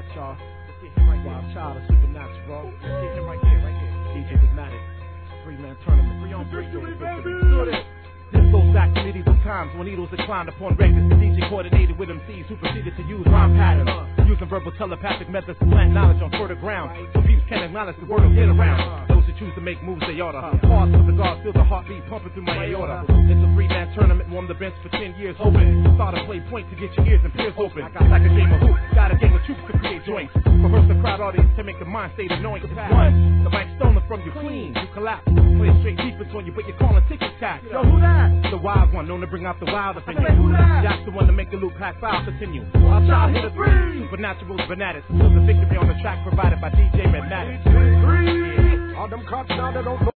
y'all. Let's get him right here. Wild Child of Supernatural. Let's get him right here, DJ Mathematic. 3-man tournament. 3-on-3, baby. This goes back to medieval times when needles declined upon records. The DJ coordinated with MCs who proceeded to use rhyme patterns, using verbal telepathic methods to plant knowledge on fertile ground. So peeps can acknowledge the word will get around. Those who choose to make moves, they oughta pause for the guards, feel the heartbeat pumping through my aorta. It's a 3-man tournament, warm the bench for 10 years, hoping start a play point to get your ears and peers open. Like a game of hoops, got a gang of troops to create joints. Reverse the crowd audience to make the mind state annoying. It's one, the mic stolen from you clean, you collapse. Play straight defense on you, but you're calling ticket tax. Yo, who that? The wild one, known to bring out the wild opinion. Jack's the one to make the loop pack foul continue. Wild Child hit a 3. Supernatural's bananas. The victory on the track provided by DJ Mathematic. 3. All them cops now that don't know.